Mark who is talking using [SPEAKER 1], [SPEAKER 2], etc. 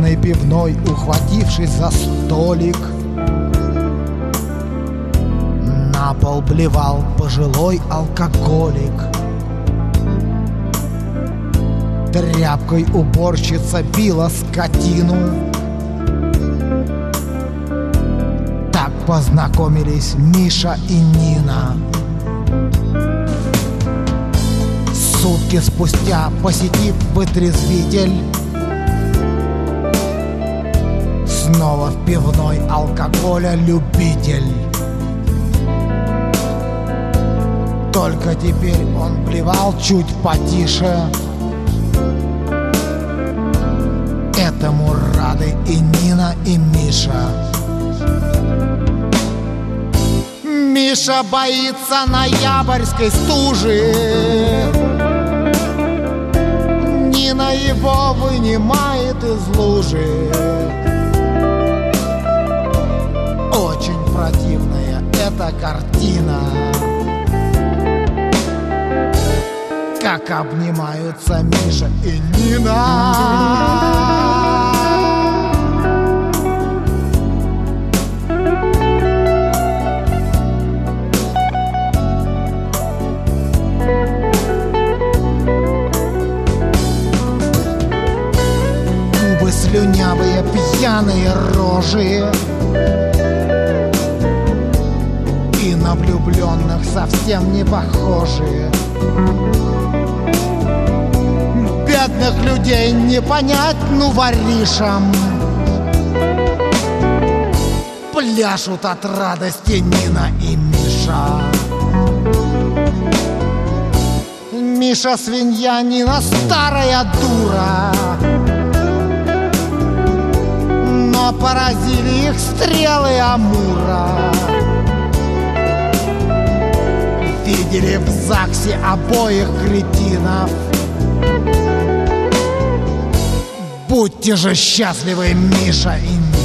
[SPEAKER 1] бедной пивной, ухватившись за столик, на пол блевал пожилой алкоголик. Тряпкой уборщица била скотину. Так познакомились Миша и Нина. Сутки спустя посетив вытрезвитель, снова в пивной алкоголя любитель. Только теперь он блевал чуть потише. Этому рады и Нина, и Миша. Миша боится ноябрьской стужи. Нина его вынимает из лужи. Очень противная эта картина, как обнимаются Миша и Нина. Губы слюнявые, пьяные рожи, и на влюбленных совсем не похожие. Бедных людей не понять, ну воришам. Пляшут от радости Нина и Миша. Миша свинья, Нина старая дура, но поразили их стрелы Амура. Видели в ЗАГСе обоих кретинов. Будьте же счастливы, Миша и Нина.